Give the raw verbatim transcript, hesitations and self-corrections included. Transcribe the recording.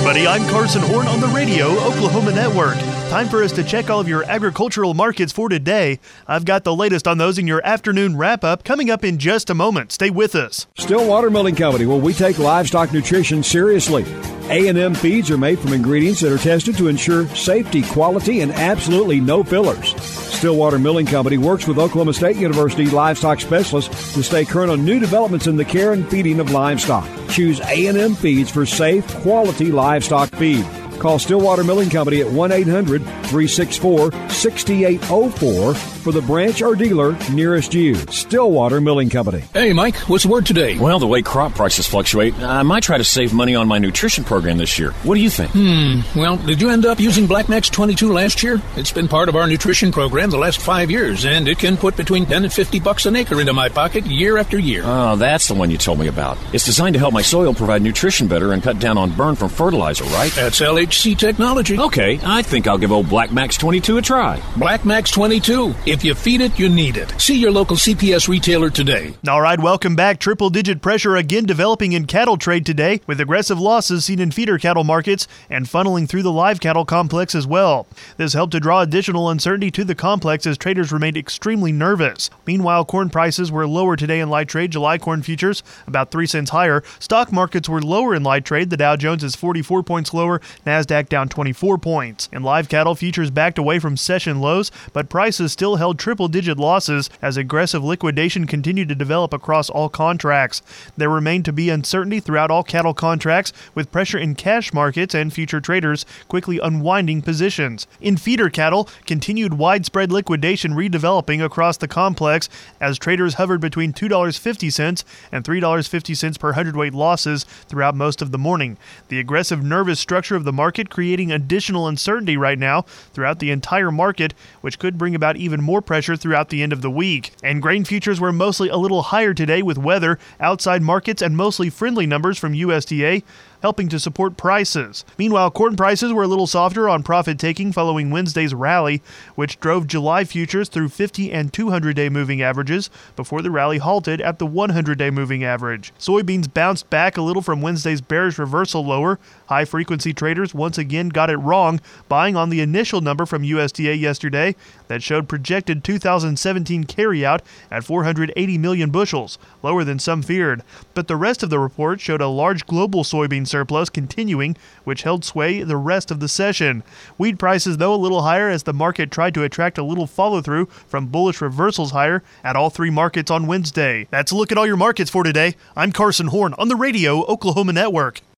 everybody. I'm Carson Horn on the Radio Oklahoma Network. Time for us to check all of your agricultural markets for today. I've got the latest on those in your afternoon wrap-up coming up in just a moment. Stay with us. Stillwater Milling Company. Well, we take livestock nutrition seriously. A and M feeds are made from ingredients that are tested to ensure safety, quality, and absolutely no fillers. Stillwater Milling Company works with Oklahoma State University livestock specialists to stay current on new developments in the care and feeding of livestock. Choose A and M feeds for safe, quality livestock feed. Call Stillwater Milling Company at one eight hundred, three six four, six eight zero four for the branch or dealer nearest you. Stillwater Milling Company. Hey, Mike, what's the word today? Well, the way crop prices fluctuate, I might try to save money on my nutrition program this year. What do you think? Hmm, well, did you end up using Black Max twenty-two last year? It's been part of our nutrition program the last five years, and it can put between ten and fifty bucks an acre into my pocket year after year. Oh, that's the one you told me about. It's designed to help my soil provide nutrition better and cut down on burn from fertilizer, right? That's L H C technology. Okay, I think I'll give old Black Max twenty-two a try. Black Max twenty-two. If you feed it, you need it. See your local C P S retailer today. All right, welcome back. Triple-digit pressure again developing in cattle trade today, with aggressive losses seen in feeder cattle markets and funneling through the live cattle complex as well. This helped to draw additional uncertainty to the complex as traders remained extremely nervous. Meanwhile, corn prices were lower today in light trade. July corn futures about three cents higher. Stock markets were lower in light trade. The Dow Jones is forty-four points lower. NASDAQ down twenty-four points. In live cattle, futures backed away from session lows, but prices still held triple-digit losses as aggressive liquidation continued to develop across all contracts. There remained to be uncertainty throughout all cattle contracts, with pressure in cash markets and future traders quickly unwinding positions. In feeder cattle, continued widespread liquidation redeveloping across the complex as traders hovered between two dollars and fifty cents and three dollars and fifty cents per hundredweight losses throughout most of the morning. The aggressive, nervous structure of the market creating additional uncertainty right now throughout the entire market, which could bring about even more pressure throughout the end of the week. And grain futures were mostly a little higher today, with weather, outside markets, and mostly friendly numbers from U S D A helping to support prices. Meanwhile, corn prices were a little softer on profit-taking following Wednesday's rally, which drove July futures through fifty and two hundred day moving averages before the rally halted at the one hundred day moving average. Soybeans bounced back a little from Wednesday's bearish reversal lower. High-frequency traders once again got it wrong, buying on the initial number from U S D A yesterday that showed projected two thousand seventeen carryout at four hundred eighty million bushels, lower than some feared. But the rest of the report showed a large global soybean surplus continuing, which held sway the rest of the session. Wheat prices, though, a little higher as the market tried to attract a little follow-through from bullish reversals higher at all three markets on Wednesday. That's a look at all your markets for today. I'm Carson Horn on the Radio Oklahoma Network.